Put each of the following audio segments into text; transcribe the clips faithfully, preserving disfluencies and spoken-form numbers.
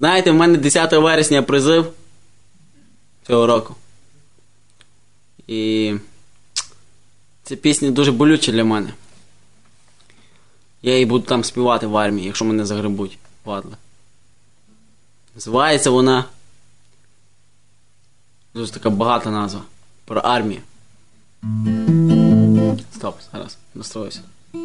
Знаєте, в мене десятого вересня призив цього року. І ця пісня дуже болюча для мене. Я її буду там співати в армії, якщо мене загребуть, падли. Називається вона... Дуже така багата назва. Про армію. Стоп, зараз, настроюся.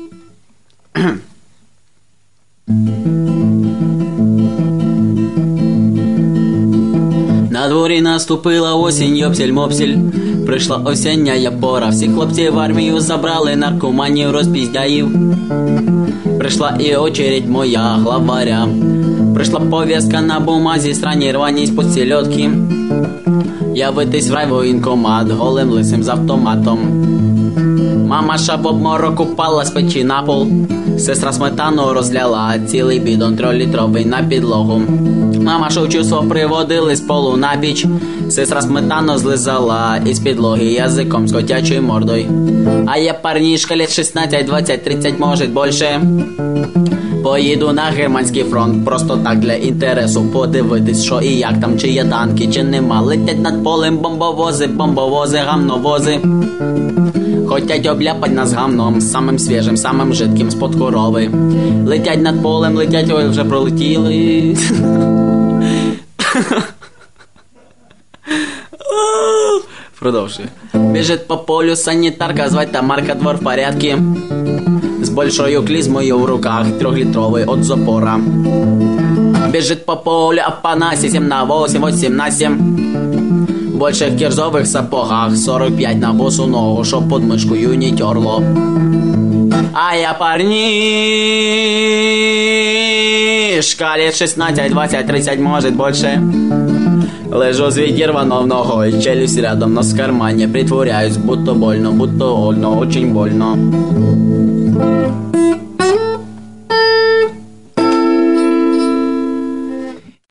На дворі наступила осінь, йопсель-мопсель. Прийшла осіння пора. Всі хлопці в армію забрали, наркоманів, розпіздяїв. Прийшла і очередь моя главаря. Прийшла пов'язка на бумазі, странні рваність по сільотки. Явитись в райвоєнкомат, голим лисим з автоматом. Мамаша в обморок упала з печі на пол. Сестра сметану розляла, цілий бідон трьохлітровий на підлогу. Мамашу в чувство приводили з полу на піч. Сестра сметану злизала із підлоги язиком з котячою мордою. А я парнішка лет шістнадцять, двадцять, тридцять, може більше. Поїду на германський фронт, просто так для інтересу подивитись, що і як там, чи є танки, чи нема. Летять над полем бомбовози, бомбовози, гамновози. Хотять обляпать нас гамном, самим свіжим, самим жидким, з-под корови. Летять над полем, летять, ой, вже пролетіли. Продовжує. Біжить по полю санітарка, звать Тамарка, двор в порядке. С большой клизмою в руках, трехлитровый от запора. Бежит по полю Апанасий, семь на восемь, восемь на семь. В больших кирзовых сапогах, сорок пять на босу ногу, чтоб под мышкою не терло. А я парнишка, лет шестнадцать, двадцать, тридцать, может больше. Лежу з відірвано в ногою, челюсть рядом, нос в кармане. Притворяюсь, будто больно, будто больно, очень больно.